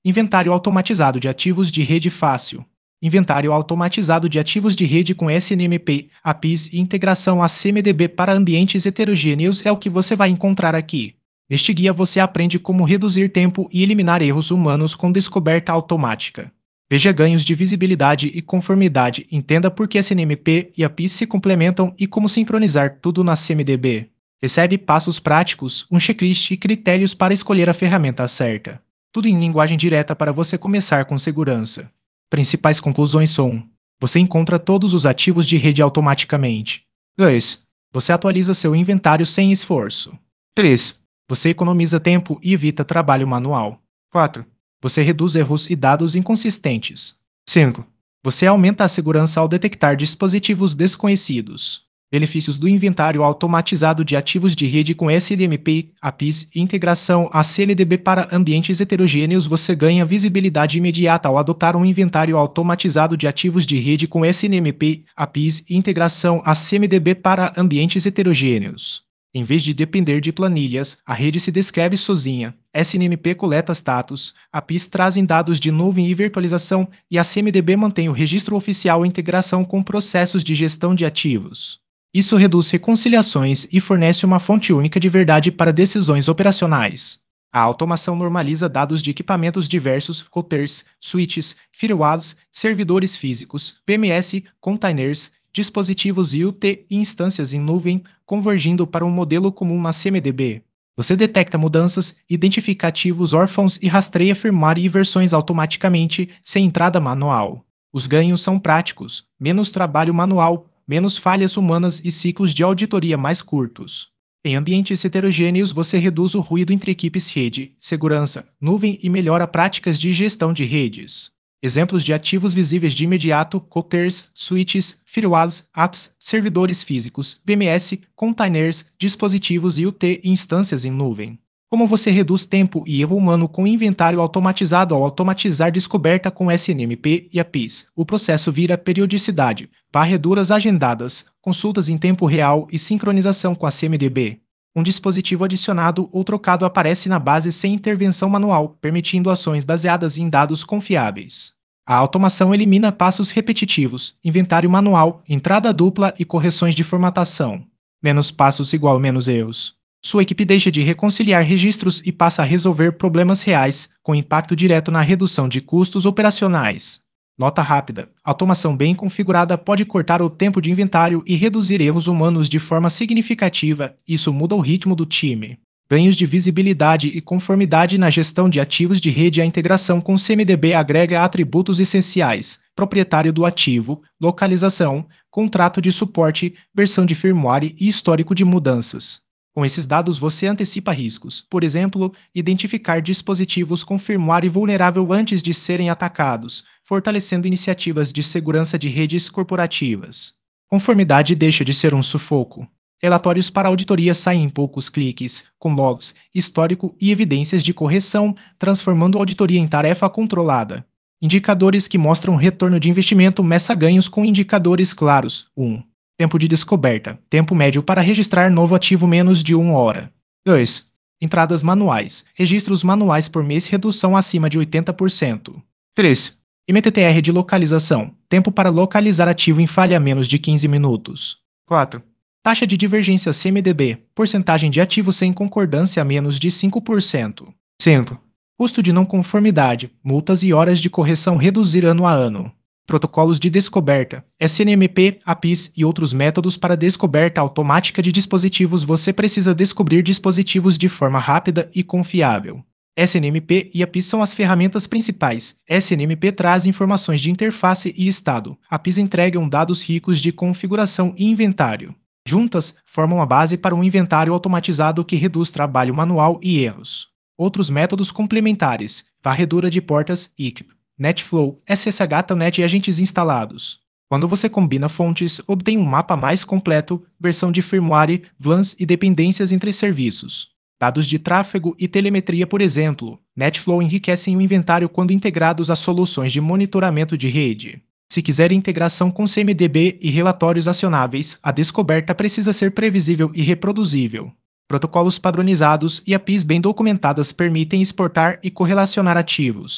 Inventário automatizado de ativos de rede fácil. Inventário automatizado de ativos de rede com SNMP, APIs e integração a CMDB para ambientes heterogêneos é o que você vai encontrar aqui. Neste guia você aprende como reduzir tempo e eliminar erros humanos com descoberta automática. Veja ganhos de visibilidade e conformidade, entenda por que SNMP e APIs se complementam e como sincronizar tudo na CMDB. Recebe passos práticos, um checklist e critérios para escolher a ferramenta certa. Tudo em linguagem direta para você começar com segurança. Principais conclusões são: você encontra todos os ativos de rede automaticamente. 2. Você atualiza seu inventário sem esforço. 3. Você economiza tempo e evita trabalho manual. 4. Você reduz erros e dados inconsistentes. 5. Você aumenta a segurança ao detectar dispositivos desconhecidos. Benefícios do inventário automatizado de ativos de rede com SNMP, APIs e integração a CLDB para ambientes heterogêneos. Você ganha visibilidade imediata ao adotar um inventário automatizado de ativos de rede com SNMP, APIs e integração a CMDB para ambientes heterogêneos. Em vez de depender de planilhas, a rede se descreve sozinha. SNMP coleta status, APIs trazem dados de nuvem e virtualização e a CMDB mantém o registro oficial e integração com processos de gestão de ativos. Isso reduz reconciliações e fornece uma fonte única de verdade para decisões operacionais. A automação normaliza dados de equipamentos diversos, routers, switches, firewalls, servidores físicos, PMS, containers, dispositivos IoT e instâncias em nuvem, convergindo para um modelo comum na CMDB. Você detecta mudanças, identifica ativos órfãos e rastreia firmware e versões automaticamente, sem entrada manual. Os ganhos são práticos: menos trabalho manual, menos falhas humanas e ciclos de auditoria mais curtos. Em ambientes heterogêneos, você reduz o ruído entre equipes rede, segurança, nuvem e melhora práticas de gestão de redes. Exemplos de ativos visíveis de imediato: routers, switches, firewalls, apps, servidores físicos, BMS, containers, dispositivos IoT e instâncias em nuvem. Como você reduz tempo e erro humano com inventário automatizado ao automatizar descoberta com SNMP e APIs? O processo vira periodicidade, varreduras agendadas, consultas em tempo real e sincronização com a CMDB. Um dispositivo adicionado ou trocado aparece na base sem intervenção manual, permitindo ações baseadas em dados confiáveis. A automação elimina passos repetitivos, inventário manual, entrada dupla e correções de formatação. Menos passos igual menos erros. Sua equipe deixa de reconciliar registros e passa a resolver problemas reais, com impacto direto na redução de custos operacionais. Nota rápida: automação bem configurada pode cortar o tempo de inventário e reduzir erros humanos de forma significativa. Isso muda o ritmo do time. Ganhos de visibilidade e conformidade na gestão de ativos de rede. A integração com CMDB agrega atributos essenciais: proprietário do ativo, localização, contrato de suporte, versão de firmware e histórico de mudanças. Com esses dados você antecipa riscos, por exemplo, identificar dispositivos com firmware vulnerável antes de serem atacados, fortalecendo iniciativas de segurança de redes corporativas. Conformidade deixa de ser um sufoco. Relatórios para auditoria saem em poucos cliques, com logs, histórico e evidências de correção, transformando a auditoria em tarefa controlada. Indicadores que mostram retorno de investimento. Meça ganhos com indicadores claros. 1. Tempo de descoberta. Tempo médio para registrar novo ativo: menos de 1 hora. 2. Entradas manuais. Registros manuais por mês: redução acima de 80%. 3. MTTR de localização. Tempo para localizar ativo em falha: menos de 15 minutos. 4. Taxa de divergência CMDB. Porcentagem de ativos sem concordância: menos de 5%. 5. Custo de não conformidade. Multas e horas de correção: reduzir ano a ano. Protocolos de descoberta, SNMP, APIs e outros métodos para descoberta automática de dispositivos. Você precisa descobrir dispositivos de forma rápida e confiável. SNMP e APIs são as ferramentas principais. SNMP traz informações de interface e estado. APIs entregam dados ricos de configuração e inventário. Juntas, formam a base para um inventário automatizado que reduz trabalho manual e erros. Outros métodos complementares: varredura de portas, ICP, NetFlow, SSH Telnet e agentes instalados. Quando você combina fontes, obtém um mapa mais completo, versão de firmware, VLANs e dependências entre serviços. Dados de tráfego e telemetria, por exemplo. NetFlow enriquecem o inventário quando integrados a soluções de monitoramento de rede. Se quiser integração com CMDB e relatórios acionáveis, a descoberta precisa ser previsível e reproduzível. Protocolos padronizados e APIs bem documentadas permitem exportar e correlacionar ativos.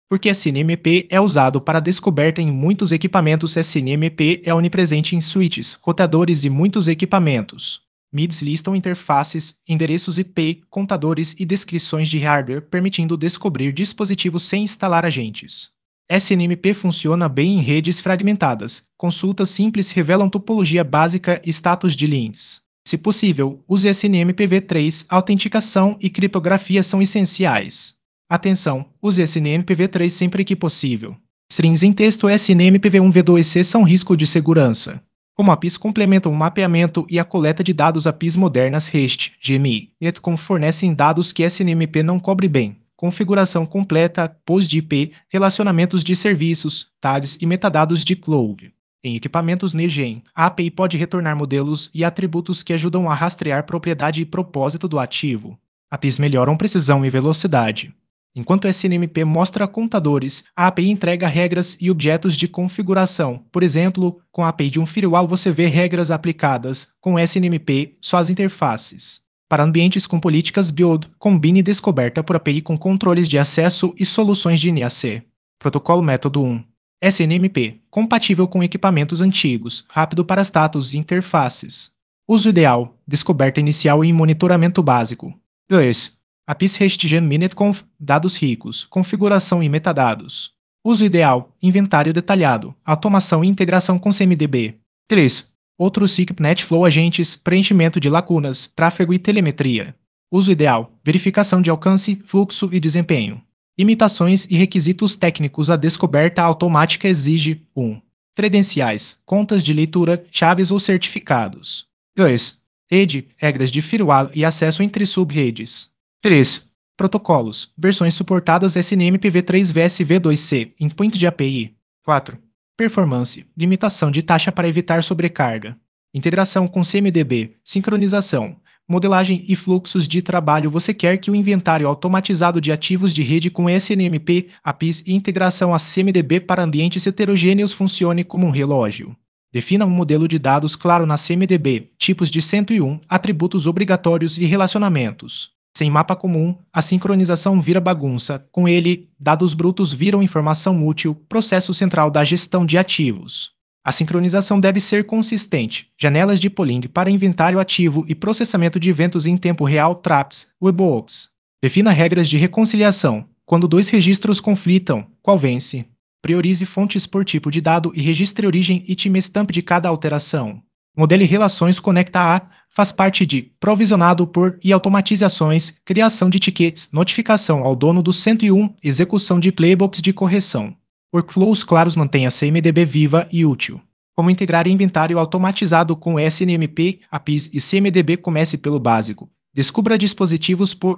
Porque SNMP é usado para descoberta em muitos equipamentos. SNMP é onipresente em switches, roteadores e muitos equipamentos. MIDs listam interfaces, endereços IP, contadores e descrições de hardware, permitindo descobrir dispositivos sem instalar agentes. SNMP funciona bem em redes fragmentadas. Consultas simples revelam topologia básica e status de links. Se possível, use SNMPv3. Autenticação e criptografia são essenciais. Atenção, use SNMPv3 sempre que possível. Strings em texto SNMPv1v2c são risco de segurança. Como APIs complementam o mapeamento e a coleta de dados, APIs modernas REST, GMI, Netcom fornecem dados que SNMP não cobre bem. Configuração completa, pools de IP, relacionamentos de serviços, tags e metadados de cloud. Em equipamentos NGEN, a API pode retornar modelos e atributos que ajudam a rastrear propriedade e propósito do ativo. APIs melhoram precisão e velocidade. Enquanto SNMP mostra contadores, a API entrega regras e objetos de configuração. Por exemplo, com a API de um firewall você vê regras aplicadas. Com SNMP, só as interfaces. Para ambientes com políticas build, combine descoberta por API com controles de acesso e soluções de NAC. Protocolo Método 1. SNMP, compatível com equipamentos antigos, rápido para status e interfaces. Uso ideal, descoberta inicial e monitoramento básico. 2. APIs REST Netconf, dados ricos, configuração e metadados. Uso ideal, inventário detalhado, automação e integração com CMDB. 3. Outros SIG NetFlow agentes, preenchimento de lacunas, tráfego e telemetria. Uso ideal, verificação de alcance, fluxo e desempenho. Imitações e requisitos técnicos. A descoberta automática exige 1. Credenciais, contas de leitura, chaves ou certificados. 2. Rede, regras de firewall e acesso entre sub-redes. 3. Protocolos, versões suportadas SNMPv3 VSV2C, endpoint de API. 4. Performance, limitação de taxa para evitar sobrecarga. Integração com CMDB, sincronização, modelagem e fluxos de trabalho. Você quer que o inventário automatizado de ativos de rede com SNMP, APIs e integração a CMDB para ambientes heterogêneos funcione como um relógio. Defina um modelo de dados claro na CMDB, tipos de 101, atributos obrigatórios e relacionamentos. Sem mapa comum, a sincronização vira bagunça. Com ele, dados brutos viram informação útil, processo central da gestão de ativos. A sincronização deve ser consistente. Janelas de polling para inventário ativo e processamento de eventos em tempo real traps, webhooks. Defina regras de reconciliação. Quando dois registros conflitam, qual vence? Priorize fontes por tipo de dado e registre origem e timestamp de cada alteração. Modele relações conecta a, faz parte de, provisionado por e automatize ações, criação de tickets, notificação ao dono do 101, execução de playbooks de correção. Workflows claros mantém a CMDB viva e útil. Como integrar inventário automatizado com SNMP, APIs e CMDB. Comece pelo básico. Descubra dispositivos por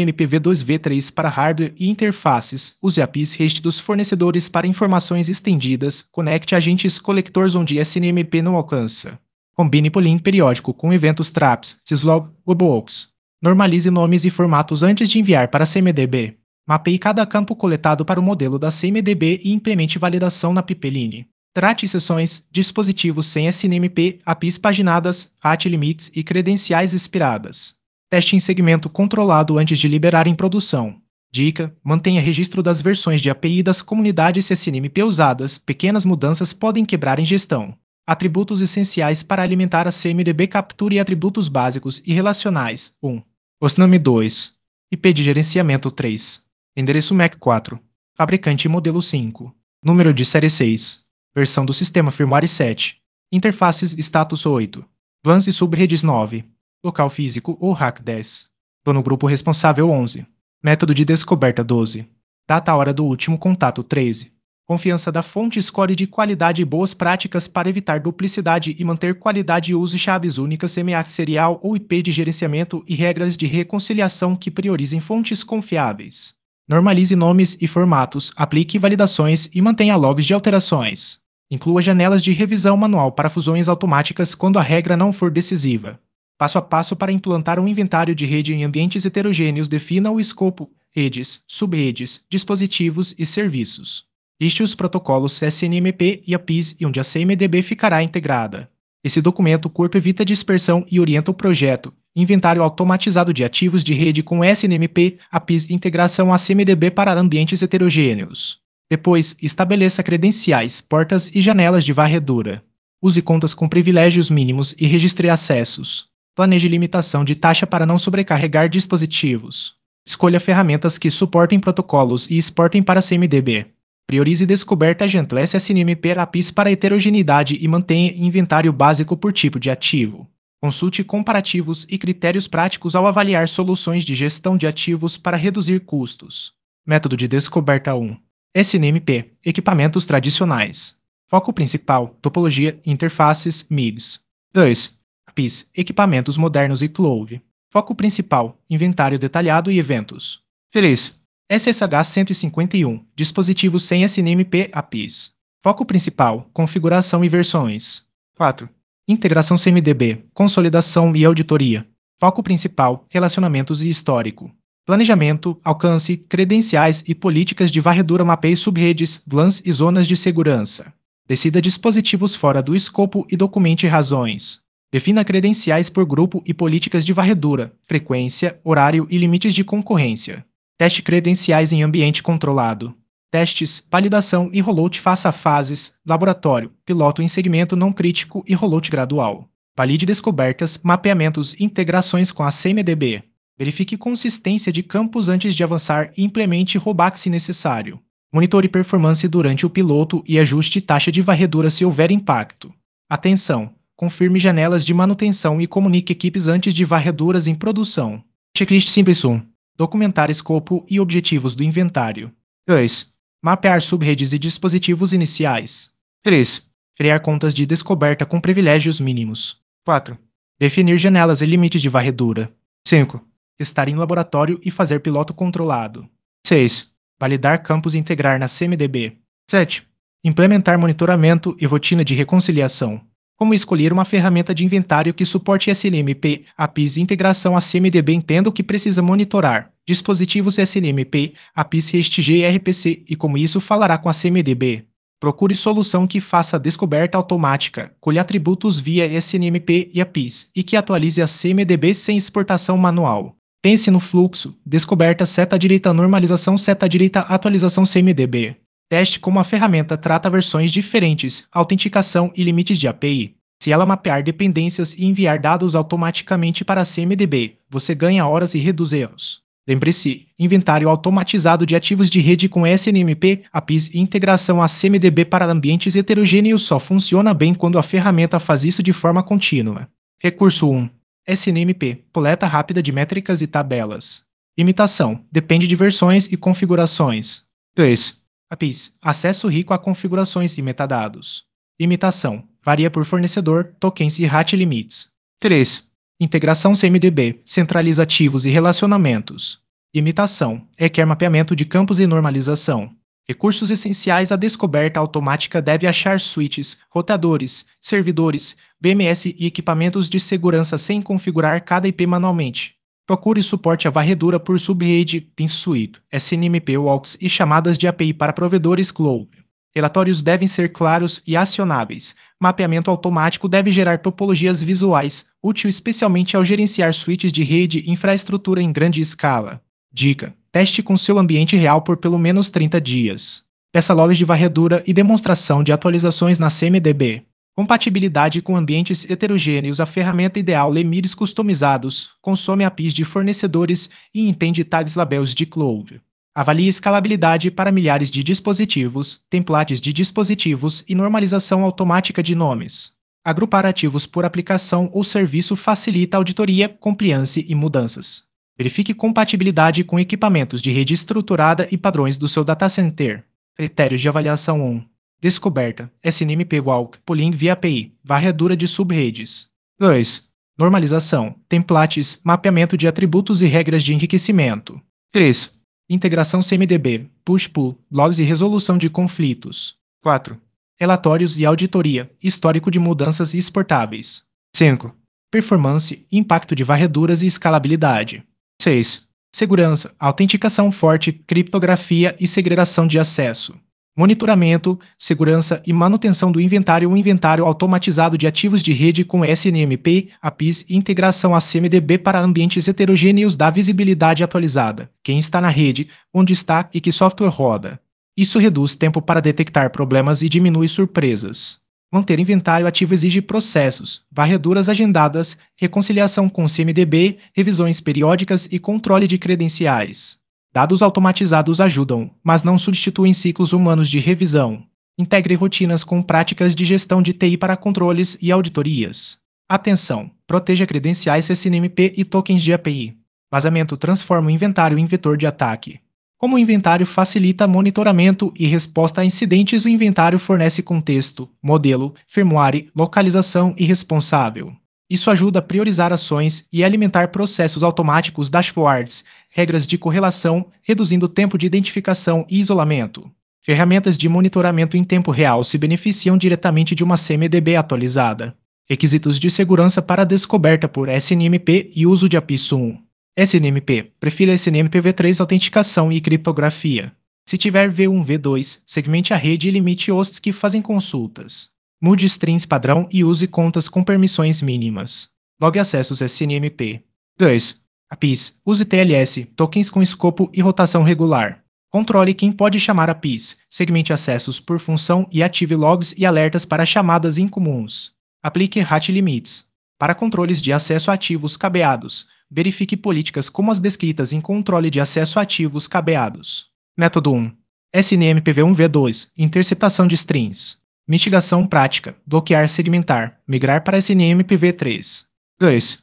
SNMPv2v3 para hardware e interfaces. Use APIs REST dos fornecedores para informações estendidas. Conecte agentes colectores onde SNMP não alcança. Combine polling periódico com eventos traps, syslog, webhooks. Normalize nomes e formatos antes de enviar para CMDB. Mapeie cada campo coletado para o modelo da CMDB e implemente validação na pipeline. Trate sessões, dispositivos sem SNMP, APIs paginadas, RAT limites e credenciais expiradas. Teste em segmento controlado antes de liberar em produção. Dica: mantenha registro das versões de API das comunidades SNMP usadas. Pequenas mudanças podem quebrar em gestão. Atributos essenciais para alimentar a CMDB. Capture atributos básicos e relacionais. 1. Hostname 2. IP de gerenciamento 3. Endereço MAC 4. Fabricante modelo 5. Número de série 6. Versão do sistema firmware 7. Interfaces status 8. VLANs e subredes 9. Local físico ou RAC 10. Dono grupo responsável 11. Método de descoberta 12. Data hora do último contato 13. Confiança da fonte, score de qualidade e boas práticas para evitar duplicidade e manter qualidade e uso chaves únicas, MAC serial ou IP de gerenciamento e regras de reconciliação que priorizem fontes confiáveis. Normalize nomes e formatos, aplique validações e mantenha logs de alterações. Inclua janelas de revisão manual para fusões automáticas quando a regra não for decisiva. Passo a passo para implantar um inventário de rede em ambientes heterogêneos. Defina o escopo, redes, subredes, dispositivos e serviços. Liste os protocolos SNMP e APIs e onde a CMDB ficará integrada. Esse documento curto evita dispersão e orienta o projeto. Inventário automatizado de ativos de rede com SNMP, APIs e integração a CMDB para ambientes heterogêneos. Depois, estabeleça credenciais, portas e janelas de varredura. Use contas com privilégios mínimos e registre acessos. Planeje limitação de taxa para não sobrecarregar dispositivos. Escolha ferramentas que suportem protocolos e exportem para CMDB. Priorize descoberta Gentle SNMP APIs para heterogeneidade e mantenha inventário básico por tipo de ativo. Consulte comparativos e critérios práticos ao avaliar soluções de gestão de ativos para reduzir custos. Método de descoberta 1. SNMP, equipamentos tradicionais. Foco principal, topologia, interfaces, MIBs. 2. APIs, equipamentos modernos e cloud. Foco principal, inventário detalhado e eventos. 3. SSH 151, dispositivos sem SNMP APIs. Foco principal, configuração e versões. 4. Integração CMDB, consolidação e auditoria. Foco principal, relacionamentos e histórico. Planejamento, alcance, credenciais e políticas de varredura, mapeie subredes, VLANs e zonas de segurança. Decida dispositivos fora do escopo e documente razões. Defina credenciais por grupo e políticas de varredura, frequência, horário e limites de concorrência. Teste credenciais em ambiente controlado. Testes, validação e rollout. Faça fases, laboratório, piloto em segmento não crítico e rollout gradual. Valide descobertas, mapeamentos e integrações com a CMDB. Verifique consistência de campos antes de avançar e implemente rollback se necessário. Monitore performance durante o piloto e ajuste taxa de varredura se houver impacto. Atenção! Confirme janelas de manutenção e comunique equipes antes de varreduras em produção. Checklist simples 1. Documentar escopo e objetivos do inventário. 2. Mapear subredes e dispositivos iniciais. 3. Criar contas de descoberta com privilégios mínimos. 4. Definir janelas e limites de varredura. 5. Testar em laboratório e fazer piloto controlado. 6. Validar campos e integrar na CMDB. 7. Implementar monitoramento e rotina de reconciliação. Como escolher uma ferramenta de inventário que suporte SNMP, APIs e integração a CMDB. Entenda o que precisa monitorar. Dispositivos SNMP, APIs REST-G e RPC e como isso falará com a CMDB. Procure solução que faça a descoberta automática, colhe atributos via SNMP e APIs e que atualize a CMDB sem exportação manual. Pense no fluxo, descoberta seta direita, normalização seta direita, atualização CMDB. Teste como a ferramenta trata versões diferentes, autenticação e limites de API. Se ela mapear dependências e enviar dados automaticamente para a CMDB, você ganha horas e reduz erros. Lembre-se, inventário automatizado de ativos de rede com SNMP, APIs e integração a CMDB para ambientes heterogêneos só funciona bem quando a ferramenta faz isso de forma contínua. Recurso 1. SNMP, coleta rápida de métricas e tabelas. Imitação, depende de versões e configurações. 2. APIs, acesso rico a configurações e metadados. Imitação, varia por fornecedor, tokens e rate limites. 3. Integração CMDB, centraliza ativos e relacionamentos. Imitação, requer mapeamento de campos e normalização. Recursos essenciais à descoberta automática deve achar switches, roteadores, servidores, BMS e equipamentos de segurança sem configurar cada IP manualmente. Procure suporte a varredura por subrede, pin suite, SNMP walks e chamadas de API para provedores cloud. Relatórios devem ser claros e acionáveis. Mapeamento automático deve gerar topologias visuais, útil especialmente ao gerenciar switches de rede e infraestrutura em grande escala. Dica: teste com seu ambiente real por pelo menos 30 dias. Peça logs de varredura e demonstração de atualizações na CMDB. Compatibilidade com ambientes heterogêneos. A ferramenta ideal lê MIDs customizados, consome APIs de fornecedores e entende tags labels de cloud. Avalie escalabilidade para milhares de dispositivos, templates de dispositivos e normalização automática de nomes. Agrupar ativos por aplicação ou serviço facilita auditoria, compliance e mudanças. Verifique compatibilidade com equipamentos de rede estruturada e padrões do seu data center. Critérios de avaliação 1. Descoberta, SNMP Walk, Polling via API, varredura de subredes. 2. Normalização, templates, mapeamento de atributos e regras de enriquecimento. 3. Integração CMDB, push-pull, logs e resolução de conflitos. 4. Relatórios e auditoria, histórico de mudanças exportáveis. 5. Performance, impacto de varreduras e escalabilidade. 6. Segurança, autenticação forte, criptografia e segregação de acesso. Monitoramento, segurança e manutenção do inventário. Um inventário automatizado de ativos de rede com SNMP, APIs e integração a CMDB para ambientes heterogêneos dá visibilidade atualizada. Quem está na rede, onde está e que software roda. Isso reduz tempo para detectar problemas e diminui surpresas. Manter inventário ativo exige processos, varreduras agendadas, reconciliação com o CMDB, revisões periódicas e controle de credenciais. Dados automatizados ajudam, mas não substituem ciclos humanos de revisão. Integre rotinas com práticas de gestão de TI para controles e auditorias. Atenção! Proteja credenciais SNMP e tokens de API. Vazamento transforma o inventário em vetor de ataque. Como o inventário facilita monitoramento e resposta a incidentes, o inventário fornece contexto, modelo, firmware, localização e responsável. Isso ajuda a priorizar ações e alimentar processos automáticos, dashboards, regras de correlação, reduzindo o tempo de identificação e isolamento. Ferramentas de monitoramento em tempo real se beneficiam diretamente de uma CMDB atualizada. Requisitos de segurança para descoberta por SNMP e uso de API SUN. SNMP. Prefira SNMP v3 autenticação e criptografia. Se tiver V1, V2, segmente a rede e limite hosts que fazem consultas. Mude strings padrão e use contas com permissões mínimas. Logue acessos SNMP. 2. APIs. Use TLS, tokens com escopo e rotação regular. Controle quem pode chamar APIs, segmente acessos por função e ative logs e alertas para chamadas incomuns. Aplique RAT limites. Para controles de acesso a ativos cabeados, verifique políticas como as descritas em controle de acesso a ativos cabeados. Método 1. SNMPv1v2, interceptação de strings. Mitigação prática, bloquear segmentar, migrar para SNMPv3. 2.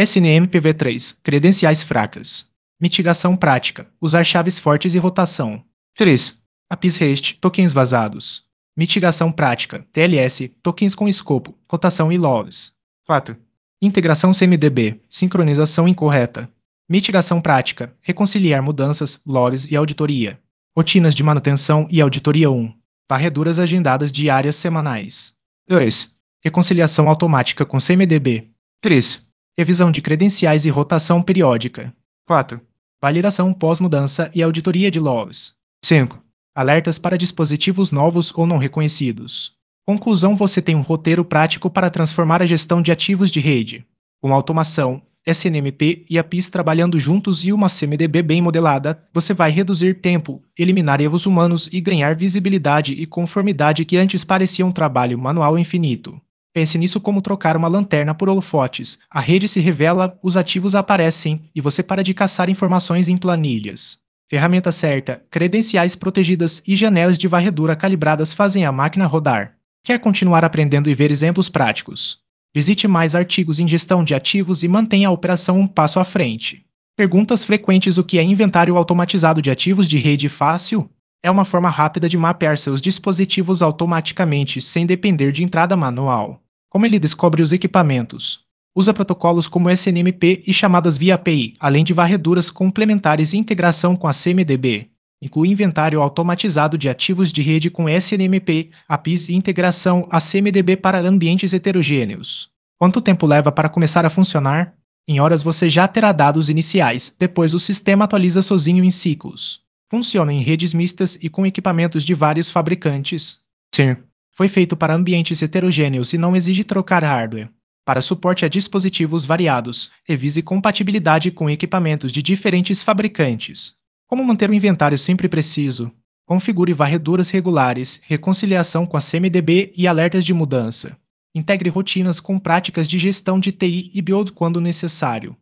SNMPv3, credenciais fracas. Mitigação prática, usar chaves fortes e rotação. 3. APIs REST, tokens vazados. Mitigação prática, TLS, tokens com escopo, rotação e logs. 4. Integração CMDB, sincronização incorreta. Mitigação prática, reconciliar mudanças, logs e auditoria. Rotinas de manutenção e auditoria 1. Varreduras agendadas diárias semanais. 2. Reconciliação automática com CMDB. 3. Revisão de credenciais e rotação periódica. 4. Validação pós-mudança e auditoria de logs. 5. Alertas para dispositivos novos ou não reconhecidos. Conclusão: você tem um roteiro prático para transformar a gestão de ativos de rede. Com automação, SNMP e APIs trabalhando juntos e uma CMDB bem modelada, você vai reduzir tempo, eliminar erros humanos e ganhar visibilidade e conformidade que antes parecia um trabalho manual infinito. Pense nisso como trocar uma lanterna por holofotes. A rede se revela, os ativos aparecem e você para de caçar informações em planilhas. Ferramenta certa, credenciais protegidas e janelas de varredura calibradas fazem a máquina rodar. Quer continuar aprendendo e ver exemplos práticos? Visite mais artigos em gestão de ativos e mantenha a operação um passo à frente. Perguntas frequentes: o que é inventário automatizado de ativos de rede fácil? É uma forma rápida de mapear seus dispositivos automaticamente sem depender de entrada manual. Como ele descobre os equipamentos? Usa protocolos como SNMP e chamadas via API, além de varreduras complementares e integração com a CMDB. Inclui inventário automatizado de ativos de rede com SNMP, APIs e integração a CMDB para ambientes heterogêneos. Quanto tempo leva para começar a funcionar? Em horas você já terá dados iniciais, depois o sistema atualiza sozinho em ciclos. Funciona em redes mistas e com equipamentos de vários fabricantes. Sim. Foi feito para ambientes heterogêneos e não exige trocar hardware. Para suporte a dispositivos variados, revise compatibilidade com equipamentos de diferentes fabricantes. Como manter o inventário sempre preciso? Configure varreduras regulares, reconciliação com a CMDB e alertas de mudança. Integre rotinas com práticas de gestão de TI e build quando necessário.